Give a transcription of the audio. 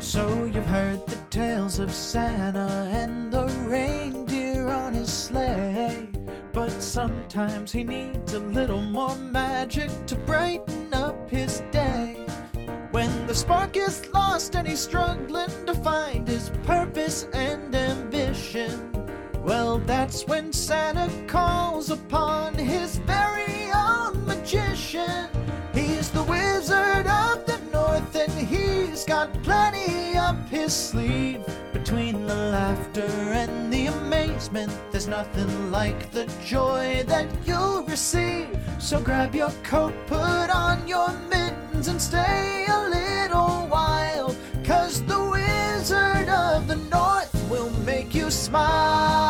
So you've heard the tales of Santa and the reindeer on his sleigh, but sometimes he needs a little more magic to brighten up his day. When the spark is lost and he's struggling to find his purpose and ambition, well, that's when Santa calls upon his very own magician. He's the Wizard of the North, and he's got plenty up his sleeve. Between the laughter and the amazement, there's nothing like the joy that you'll receive. So grab your coat, put on your mittens, and stay a little while, 'cause the Wizard of the North will make you smile.